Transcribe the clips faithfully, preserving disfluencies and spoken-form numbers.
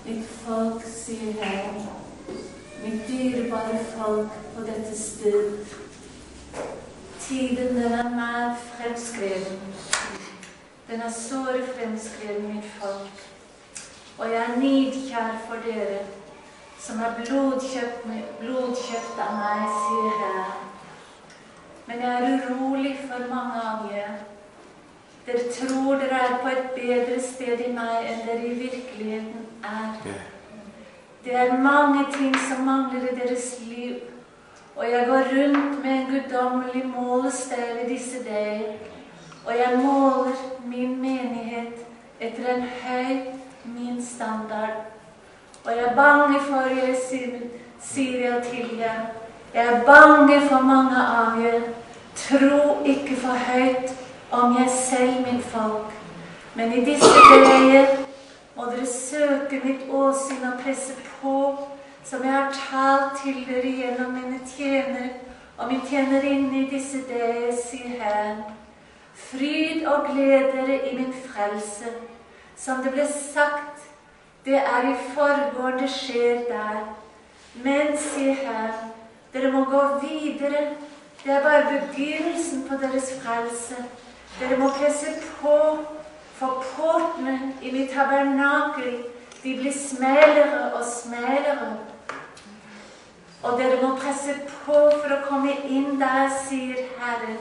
Mitt folk, sier Herren, mitt dyrebare folk på dette sted. Tiden den er nær fremskreden. Den er såre fremskreden, mitt folk. Og jeg er nidkjær for dere, som er blodkjøpt, blodkjøpt av meg, sier Herren. Men jeg er urolig for mange av dere. Dere tror dere er på et bedre sted i meg enn dere i virkeligheten er. Det er mange ting som mangler i deres liv, og jeg går rundt med en guddommelig målestav i disse dager, og jeg måler min menighet etter en høy min standard. Og jeg er bange for dere, sier jeg til dere. Jeg er bange for mange av dere. Tro ikke for høyt om jeg selv, mitt folk. Men i disse dager må dere søke mitt åsyn og presse på, som jeg har talt til dere gjennom mine tjener og min tjenerinne i disse dager, sier Herren. Fryd og gled dere i min frelse. Som det ble sagt, det er i forgården det skjer der. Men, sier Herren, dere må gå videre. Det er bare begynnelsen på deres frelse. Dere må presse på, for portene i mitt tabernakel, de blir smelere og smelere. Og dere må presse på for å komme inn der, sier Herren.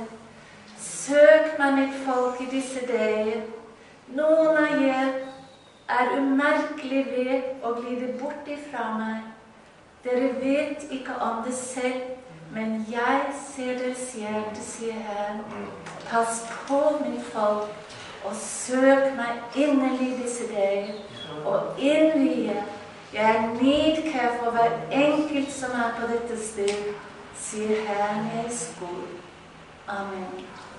Søk meg, mitt folk, i disse dager. Noen av dere er umerkelig ved å glide bort ifra meg. Dere vet ikke om det selv, men jeg ser deres hjerte, sier Herren. Pass på, mitt folk, og søk meg innerlig disse dager, og innvie. Jeg er nidkjær for hver enkelt som er på dette sted, sier Herren Jesu. Amen.